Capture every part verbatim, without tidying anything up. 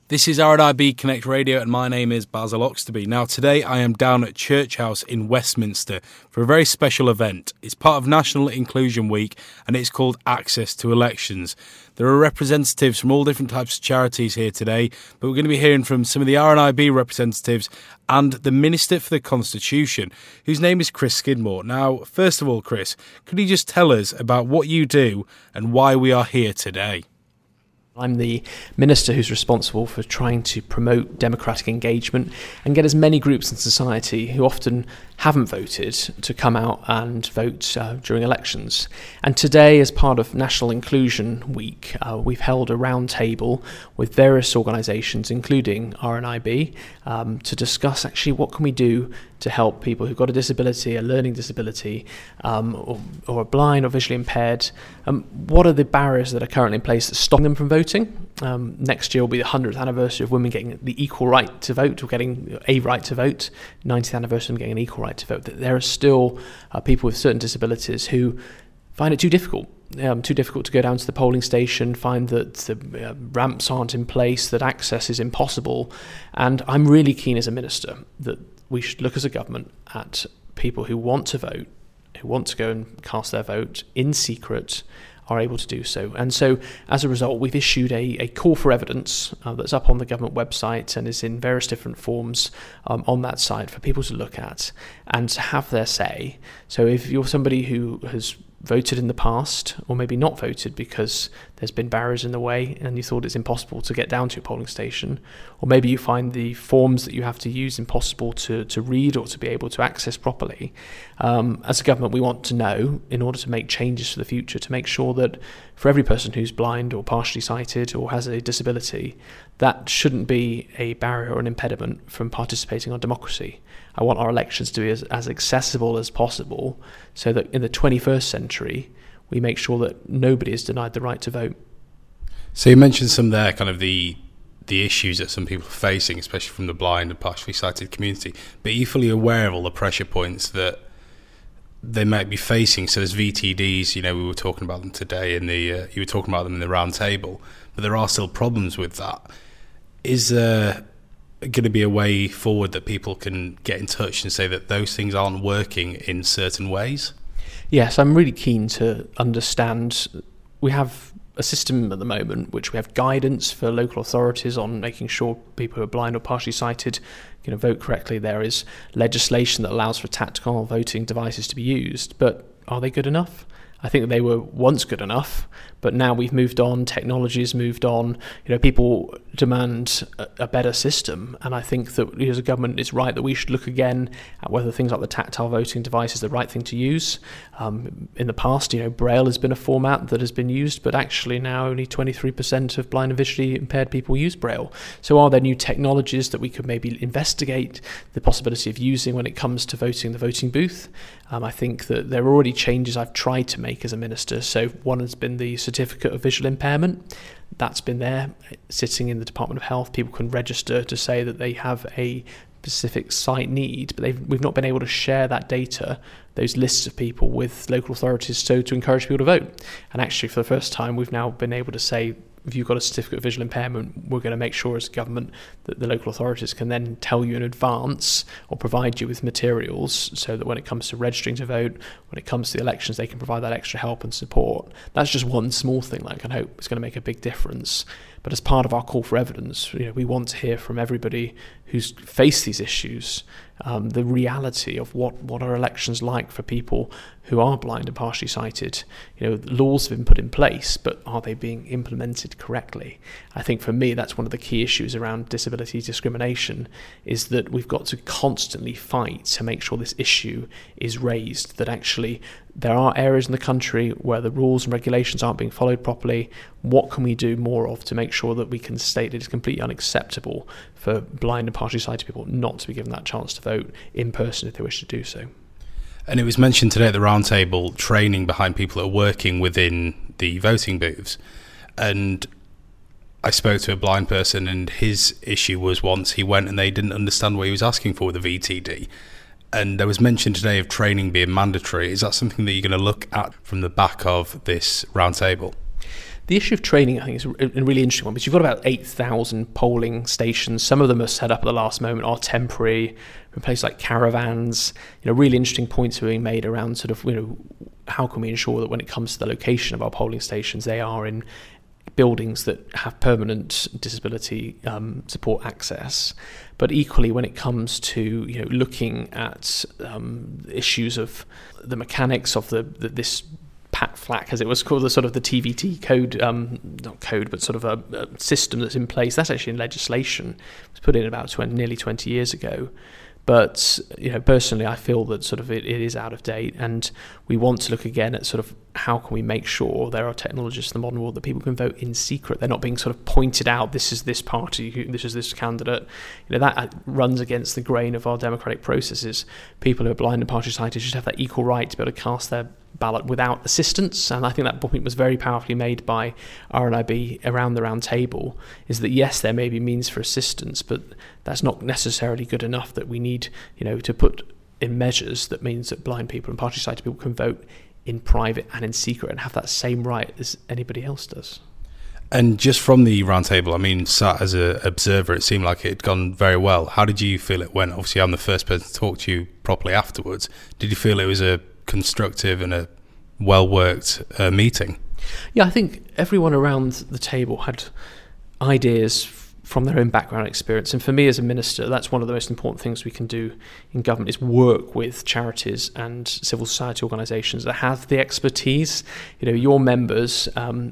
This is R N I B Connect Radio and my name is Basil Oxtoby. Now today I am down at Church House in Westminster for a very special event. It's part of National Inclusion Week and it's called Access to Elections. There are representatives from all different types of charities here today, but we're going to be hearing from some of the R N I B representatives and the Minister for the Constitution, whose name is Chris Skidmore. Now, first of all, Chris, could you just tell us about what you do and why we are here today? I'm the minister who's responsible for trying to promote democratic engagement and get as many groups in society who often haven't voted to come out and vote uh, during elections. And today, as part of National Inclusion Week, uh, we've held a round table with various organisations, including R N I B, um, to discuss actually what can we do to help people who've got a disability, a learning disability, um, or, or are blind or visually impaired. Um, what are the barriers that are currently in place that stop them from voting? Um, next year will be the hundredth anniversary of women getting the equal right to vote, or getting a right to vote, ninetieth anniversary of them getting an equal right to vote. There are still uh, people with certain disabilities who find it too difficult. Um, too difficult to go down to the polling station, find that the uh, ramps aren't in place, that access is impossible. And I'm really keen as a minister that we should look as a government at people who want to vote, who want to go and cast their vote in secret, are able to do so. And so, as a result, we've issued a, a call for evidence uh, that's up on the government website and is in various different forms um, on that site for people to look at and to have their say. So if you're somebody who has voted in the past, or maybe not voted because there's been barriers in the way and you thought it's impossible to get down to a polling station, or maybe you find the forms that you have to use impossible to, to read or to be able to access properly. Um, as a government, we want to know, in order to make changes for the future, to make sure that for every person who's blind or partially sighted or has a disability, that shouldn't be a barrier or an impediment from participating in democracy. I want our elections to be as, as accessible as possible, so that in the twenty-first century, we make sure that nobody is denied the right to vote. So you mentioned some there, kind of the the issues that some people are facing, especially from the blind and partially sighted community. But are you fully aware of all the pressure points that they might be facing? So there's V T Ds, you know, we were talking about them today in the, uh, you were talking about them in the round table, but there are still problems with that. Is there going to be a way forward that people can get in touch and say that those things aren't working in certain ways? Yes, I'm really keen to understand. We have a system at the moment which we have guidance for local authorities on making sure people who are blind or partially sighted can vote correctly. There is legislation that allows for tactile voting devices to be used, but are they good enough? I think that they were once good enough, but now we've moved on, technology has moved on, you know, people demand a, a better system, and I think that as a government it's right that we should look again at whether things like the tactile voting device is the right thing to use. Um, in the past, you know, Braille has been a format that has been used, but actually now only twenty-three percent of blind and visually impaired people use Braille. So are there new technologies that we could maybe investigate the possibility of using when it comes to voting in the voting booth? Um, I think that there are already changes I've tried to make as a minister. So one has been the certificate of visual impairment. That's been there, sitting in the Department of Health. People can register to say that they have a specific sight need, but they've, we've not been able to share that data, those lists of people, with local authorities, so to encourage people to vote. And actually, for the first time, we've now been able to say, if you've got a certificate of visual impairment, we're going to make sure as a government that the local authorities can then tell you in advance or provide you with materials so that when it comes to registering to vote, when it comes to the elections, they can provide that extra help and support. That's just one small thing that I can hope is going to make a big difference. But as part of our call for evidence, you know, we want to hear from everybody who's faced these issues, um, the reality of what, what are elections like for people who are blind and partially sighted. You know, laws have been put in place, but are they being implemented correctly? I think for me, that's one of the key issues around disability discrimination, is that we've got to constantly fight to make sure this issue is raised, that actually there are areas in the country where the rules and regulations aren't being followed properly. What can we do more of to make sure that we can state that it's completely unacceptable for blind and partially sighted people not to be given that chance to vote in person if they wish to do so? And it was mentioned today at the roundtable, training behind people that are working within the voting booths. And I spoke to a blind person, and his issue was once he went and they didn't understand what he was asking for with the V T D. And there was mention today of training being mandatory. Is that something that you're going to look at from the back of this roundtable? The issue of training, I think, is a really interesting one, because you've got about eight thousand polling stations. Some of them are set up at the last moment, are temporary, in places like caravans. You know, really interesting points are being made around sort of, you know, how can we ensure that when it comes to the location of our polling stations, they are in buildings that have permanent disability um, support access. But equally, when it comes to, you know, looking at um, issues of the mechanics of the, the this P A T FLAC, as it was called, the sort of the T V T code, um, not code, but sort of a, a system that's in place. That's actually in legislation. It was put in about twenty, nearly twenty years ago. But, you know, personally, I feel that sort of it, it is out of date, and we want to look again at sort of how can we make sure there are technologies in the modern world that people can vote in secret. They're not being sort of pointed out, this is this party, this is this candidate. You know, that runs against the grain of our democratic processes. People who are blind and partially sighted should have that equal right to be able to cast their ballot without assistance. And I think that point was very powerfully made by R N I B around the round table, is that yes, there may be means for assistance, but that's not necessarily good enough, that we need, you know, to put in measures that means that blind people and partially sighted people can vote in private and in secret and have that same right as anybody else does. And just from the roundtable, I mean, sat as an observer, it seemed like it had gone very well. How did you feel it went? Obviously, I'm the first person to talk to you properly afterwards. Did you feel it was a constructive and a well-worked uh, meeting? Yeah, I think everyone around the table had ideas from their own background experience. And for me as a minister, that's one of the most important things we can do in government, is work with charities and civil society organisations that have the expertise. You know, your members um,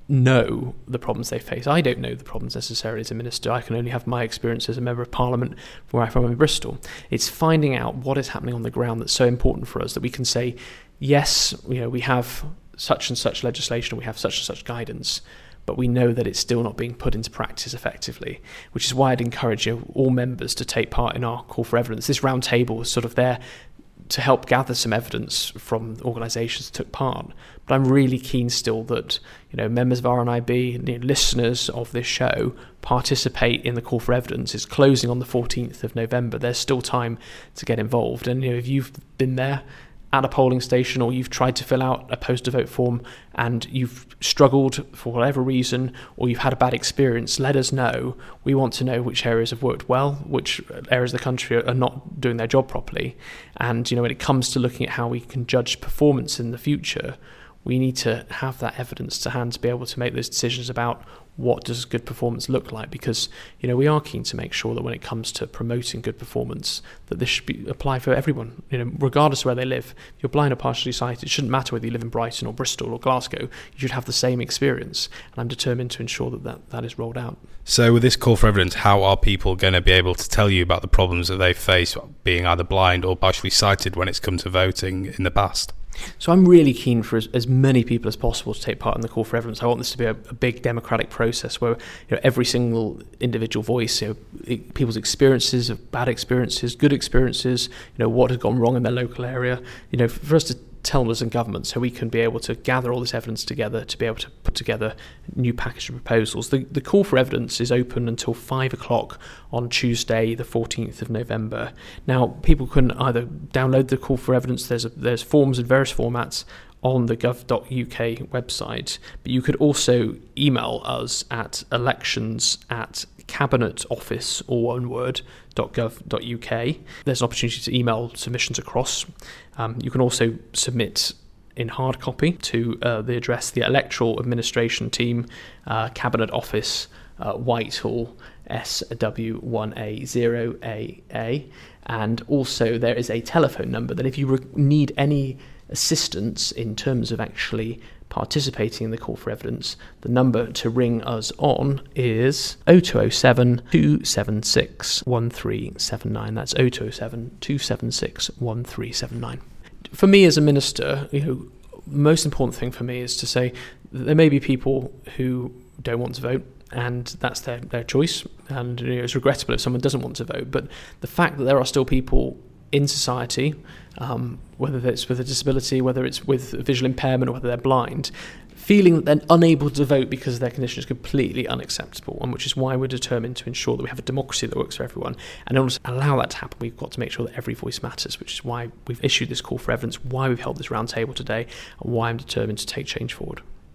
know the problems they face. I don't know the problems necessarily as a minister. I can only have my experience as a member of parliament from where I'm from in Bristol. It's finding out what is happening on the ground that's so important for us that we can say, yes, you know, we have such and such legislation, we have such and such guidance, but we know that it's still not being put into practice effectively, which is why I'd encourage, you know, all members to take part in our call for evidence. This round table was sort of there to help gather some evidence from organisations that took part. But I'm really keen still that, you know, members of R N I B, you know, listeners of this show, participate in the call for evidence. It's closing on the fourteenth of November. There's still time to get involved. And, you know, if you've been there at a polling station, or you've tried to fill out a post-to vote form and you've struggled for whatever reason, or you've had a bad experience, let us know. We want to know which areas have worked well, which areas of the country are not doing their job properly. And, you know, when it comes to looking at how we can judge performance in the future, we need to have that evidence to hand to be able to make those decisions about what does good performance look like, because, you know, we are keen to make sure that when it comes to promoting good performance, that this should be apply for everyone, you know, regardless of where they live. If you're blind or partially sighted, it shouldn't matter whether you live in Brighton or Bristol or Glasgow. You should have the same experience, and I'm determined to ensure that that, that is rolled out. So with this call for evidence, how are people going to be able to tell you about the problems that they face being either blind or partially sighted when it's come to voting in the past? So I'm really keen for as, as many people as possible to take part in the call for evidence. I want this to be a, a big democratic process where, you know, every single individual voice, you know, it, people's experiences of bad experiences, good experiences, you know, what has gone wrong in their local area, you know, for us to tell us in government, so we can be able to gather all this evidence together to be able to put together a new package of proposals. The, the call for evidence is open until five o'clock on Tuesday, the fourteenth of November. Now, people can either download the call for evidence. There's a, there's forms in various formats on the gov dot U K website, but you could also email us at elections at cabinet office, or one word, .gov dot U K. There's an opportunity to email submissions across. Um, you can also submit in hard copy to uh, the address, the Electoral Administration Team, uh, Cabinet Office, uh, Whitehall, S W one A zero A A. And also there is a telephone number that if you re- need any assistance in terms of actually participating in the call for evidence, the number to ring us on is oh two oh seven, two seven six, one three seven nine. That's oh two oh seven, two seven six, one three seven nine. For me as a minister, you know, the most important thing for me is to say that there may be people who don't want to vote, and that's their, their choice, and, you know, it's regrettable if someone doesn't want to vote, but the fact that there are still people in society, um, whether it's with a disability, whether it's with a visual impairment, or whether they're blind, feeling that they're unable to vote because of their condition is completely unacceptable, and which is why we're determined to ensure that we have a democracy that works for everyone. And in order to allow that to happen, we've got to make sure that every voice matters, which is why we've issued this call for evidence, why we've held this round table today, and why I'm determined to take change forward.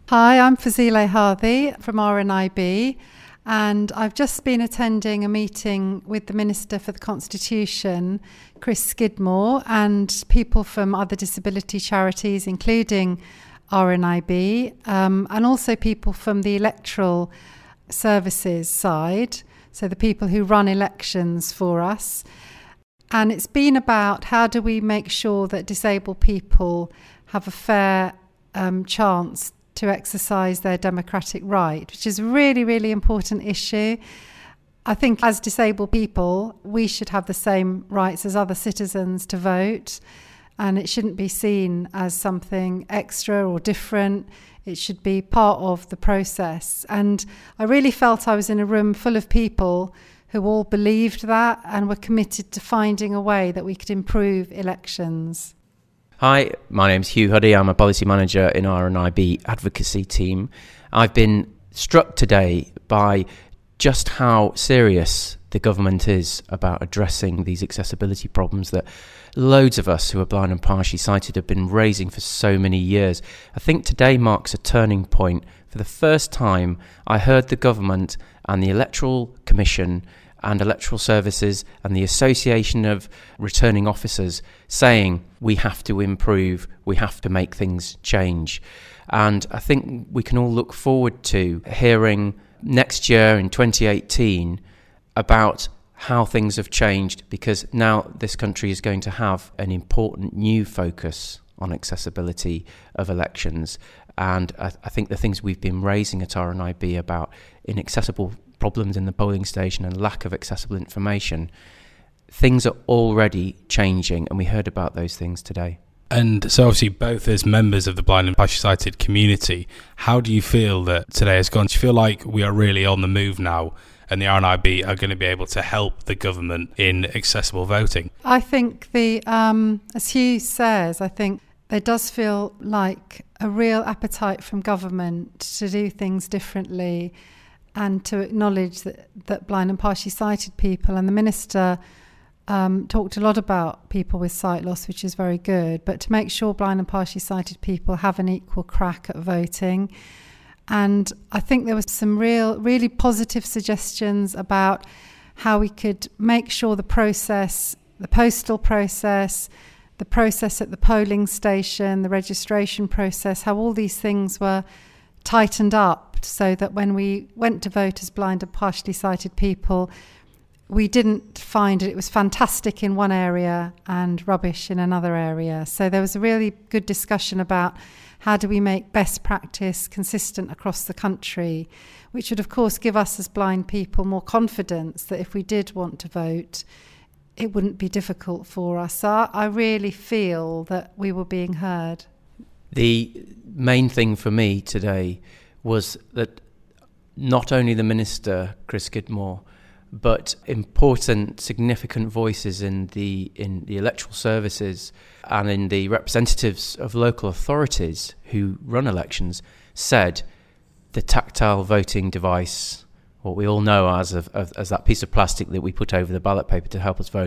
Hi, I'm Fazile Harthy from R N I B, and I've just been attending a meeting with the Minister for the Constitution, Chris Skidmore, and people from other disability charities, including R N I B, um, and also people from the electoral services side, so the people who run elections for us. And it's been about how do we make sure that disabled people have a fair um, chance to exercise their democratic right, which is a really, really important issue. I think as disabled people, we should have the same rights as other citizens to vote, and it shouldn't be seen as something extra or different. It should be part of the process. And I really felt I was in a room full of people who all believed that and were committed to finding a way that we could improve elections. Hi, my name's Hugh Huddy. I'm a policy manager in R N I B advocacy team. I've been struck today by just how serious the government is about addressing these accessibility problems that loads of us who are blind and partially sighted have been raising for so many years. I think today marks a turning point. For the first time, I heard the government and the Electoral Commission and Electoral Services and the Association of Returning Officers saying we have to improve, we have to make things change. And I think we can all look forward to hearing next year in twenty eighteen about how things have changed, because now this country is going to have an important new focus on accessibility of elections. And I, I think the things we've been raising at R N I B about inaccessible problems in the polling station and lack of accessible information, things are already changing, and we heard about those things today. And so obviously both as members of the blind and partially sighted community, how do you feel that today has gone? Do you feel like we are really on the move now and the R N I B are going to be able to help the government in accessible voting? I think the, um, as Hugh says, I think there does feel like a real appetite from government to do things differently and to acknowledge that, that blind and partially sighted people, and the Minister um, talked a lot about people with sight loss, which is very good, but to make sure blind and partially sighted people have an equal crack at voting. And I think there was some real, really positive suggestions about how we could make sure the process, the postal process, the process at the polling station, the registration process, how all these things were tightened up so that when we went to vote as blind and partially sighted people, we didn't find it was fantastic in one area and rubbish in another area. So there was a really good discussion about how do we make best practice consistent across the country, which would of course give us as blind people more confidence that if we did want to vote, it wouldn't be difficult for us. So I really feel that we were being heard. The main thing for me today was that not only the Minister, Chris Skidmore, but important, significant voices in the in the electoral services and in the representatives of local authorities who run elections said the tactile voting device, what we all know as of, of, as that piece of plastic that we put over the ballot paper to help us vote,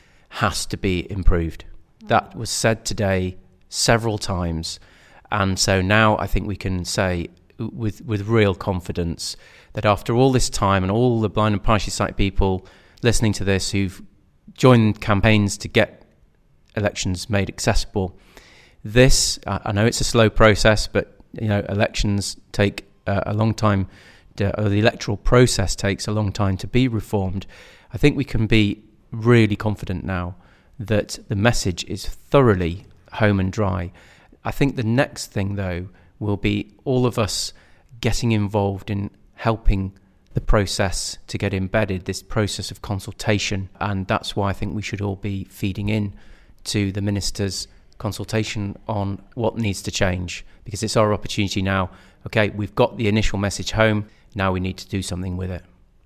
has to be improved. That was said today several times, and so now I think we can say with with real confidence that after all this time and all the blind and partially sighted people listening to this who've joined campaigns to get elections made accessible, this, I know it's a slow process, but you know elections take uh, a long time, to, or the electoral process takes a long time to be reformed. I think we can be really confident now that the message is thoroughly home and dry. I think the next thing, though, will be all of us getting involved in helping the process to get embedded, this process of consultation. And that's why I think we should all be feeding in to the Minister's consultation on what needs to change, because it's our opportunity now. Okay, we've got the initial message home, now we need to do something with it.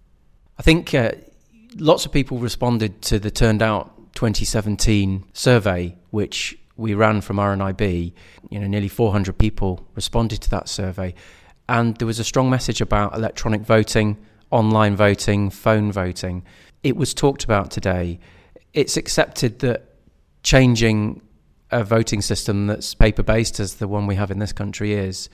I think uh, lots of people responded to the Turned Out twenty seventeen survey, which we ran from R N I B. You know, nearly four hundred people responded to that survey. And there was a strong message about electronic voting, online voting, phone voting. It was talked about today. It's accepted that changing a voting system that's paper-based, as the one we have in this country is,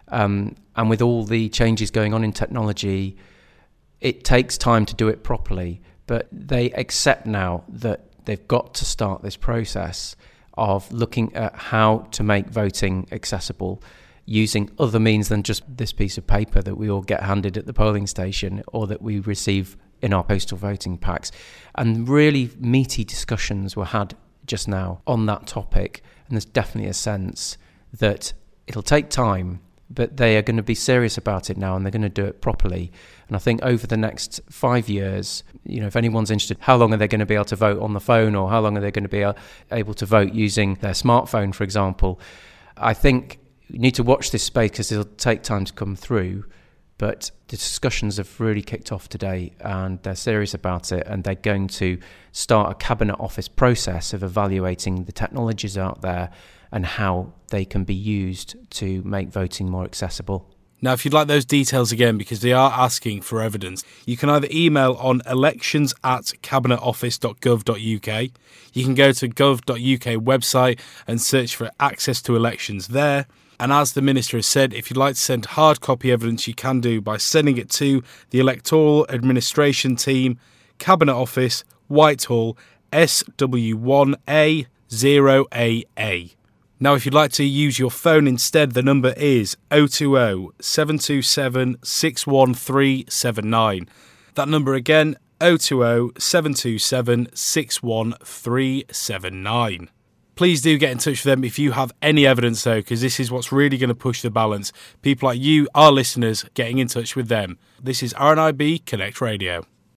Um, and with all the changes going on in technology, it takes time to do it properly. But they accept now that they've got to start this process of looking at how to make voting accessible using other means than just this piece of paper that we all get handed at the polling station or that we receive in our postal voting packs. And really meaty discussions were had just now on that topic, and there's definitely a sense that it'll take time, but they are going to be serious about it now and they're going to do it properly. And I think over the next five years, you know, if anyone's interested, how long are they going to be able to vote on the phone, or how long are they going to be able to vote using their smartphone, for example? I think you need to watch this space because it'll take time to come through. But the discussions have really kicked off today and they're serious about it, and they're going to start a Cabinet Office process of evaluating the technologies out there and how they can be used to make voting more accessible. Now, if you'd like those details again, because they are asking for evidence, you can either email on elections at cabinet office dot gov dot U K. You can go to gov dot U K website and search for access to elections there. And as the Minister has said, if you'd like to send hard copy evidence, you can do by sending it to the Electoral Administration Team, Cabinet Office, Whitehall, S W one A zero A A. Now, if you'd like to use your phone instead, the number is oh two oh, seven two seven, six one three seven nine. That number again, oh two oh, seven two seven, six one three seven nine. Please do get in touch with them if you have any evidence, though, because this is what's really going to push the balance. People like you, our listeners, getting in touch with them. This is R N I B Connect Radio.